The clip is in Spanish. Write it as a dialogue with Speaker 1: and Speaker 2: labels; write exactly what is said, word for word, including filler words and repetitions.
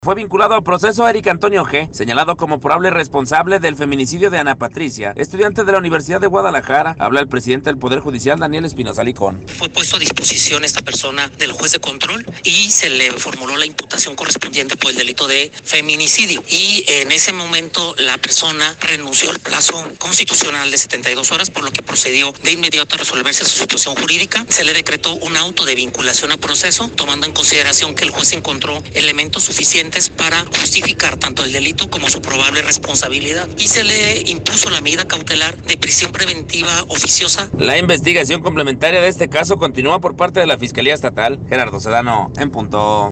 Speaker 1: Fue vinculado a proceso a Eric Antonio G., señalado como probable responsable del feminicidio de Ana Patricia, estudiante de la Universidad de Guadalajara. Habla el presidente del Poder Judicial, Daniel Espinosa Licón.
Speaker 2: Fue puesto a disposición esta persona del juez de control y se le formuló la imputación correspondiente por el delito de feminicidio. Y en ese momento la persona renunció al plazo constitucional de setenta y dos horas, por lo que procedió de inmediato a resolverse su situación jurídica. Se le decretó un auto de vinculación a proceso, tomando en consideración que el juez encontró elementos suficientes para justificar tanto el delito como su probable responsabilidad, y se le impuso la medida cautelar de prisión preventiva oficiosa.
Speaker 1: La investigación complementaria de este caso continúa por parte de la Fiscalía Estatal. Gerardo Sedano, en punto.